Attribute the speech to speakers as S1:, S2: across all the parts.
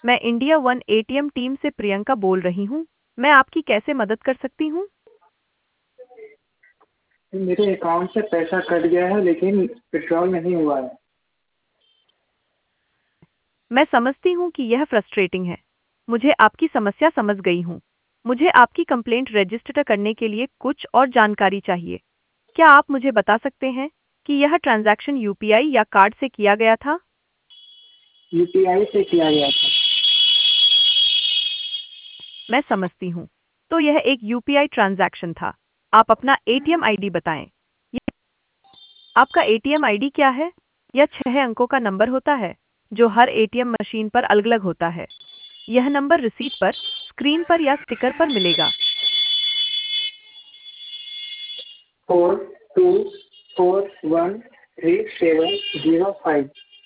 S1: मैं India one ATM team से प्रियंका बोल रही हूँ। मैं आपकी कैसे मदद कर सकती हूँ?
S2: मेरे अकाउंट से पैसा कट गया है लेकिन विड्रॉल नहीं हुआ है।
S1: मैं समझती हूँ कि यह फ्रस्ट्रेटिंग है। मुझे आपकी समस्या समझ गई हूँ। मुझे आपकी कंप्लेंट रजिस्टर करने के लिए कुछ और जानकारी चाहिए। क्या आप मुझे बता सकते हैं कि यह ट्रांजैक्शन यूपीआई या कार्ड से किया गया था?
S2: यूपीआई से किया गया था।
S1: मैं समझती हूँ। तो यह एक यूपीआई ट्रांजैक्शन था। आप अपना एटीएम आईडी बताएं। यह- आपका एटीएम आईडी क्या है? यह 6 अंकों का नंबर होता है जो हर एटीएम मशीन पर अलग-अलग होता है। यह नंबर रिसीट पर, स्क्रीन पर या स्टिकर पर मिलेगा।
S2: 42413705।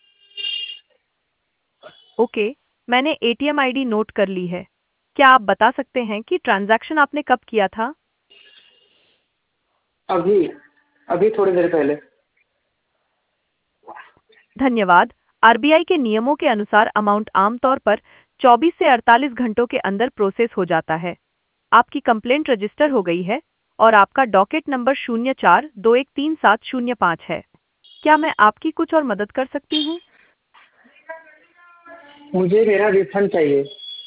S1: ओके, मैंने एटीएम आईडी नोट कर ली है। क्या आप बता सकते हैं कि ट्रांजैक्शन आपने कब किया था?
S2: अभी अभी थोड़ी देर पहले।
S1: धन्यवाद। आरबीआई के नियमों के अनुसार अमाउंट आमतौर पर 24 से 48 घंटों के अंदर प्रोसेस हो जाता है। आपकी कंप्लेंट रजिस्टर हो गई है और आपका डॉकेट नंबर 04213705 है। क्या मैं आपकी कुछ और मदद कर सकती हूँ?
S2: मुझे मेरा रिफंड चाहिए।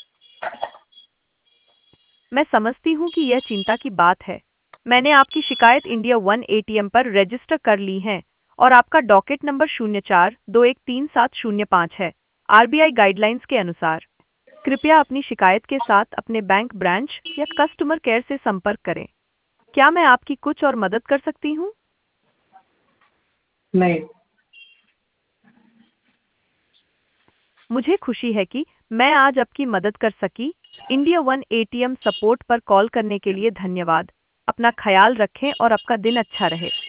S1: मैं समझती हूँ कि यह चिंता की बात है। मैंने आपकी शिकायत इंडिया वन एटीएम पर रजिस्टर कर ली है और आपका डॉकेट नंबर 04213705 है। आरबीआई गाइडलाइंस के अनुसार कृपया अपनी शिकायत के साथ अपने बैंक ब्रांच या कस्टमर केयर से संपर्क करें। क्या मैं आपकी कुछ और मदद कर सकती हूँ?
S2: नहीं।
S1: मुझे खुशी है कि मैं आज आपकी मदद कर सकी। इंडिया वन एटीएम सपोर्ट पर कॉल करने के लिए धन्यवाद। अपना ख्याल रखें और आपका दिन अच्छा रहे।